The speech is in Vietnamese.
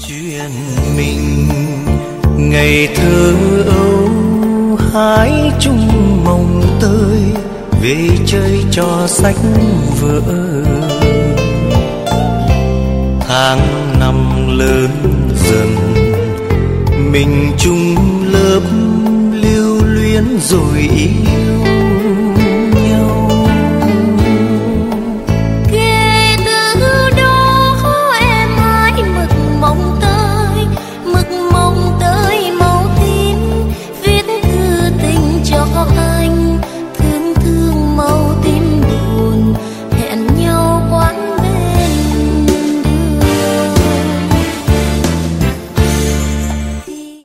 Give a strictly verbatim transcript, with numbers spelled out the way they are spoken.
Chuyện mình ngày thơ ấu hái chung mồng tơi, về chơi cho sách vở. Tháng năm lớn dần, mình chung lớp lưu luyến rồi yêu.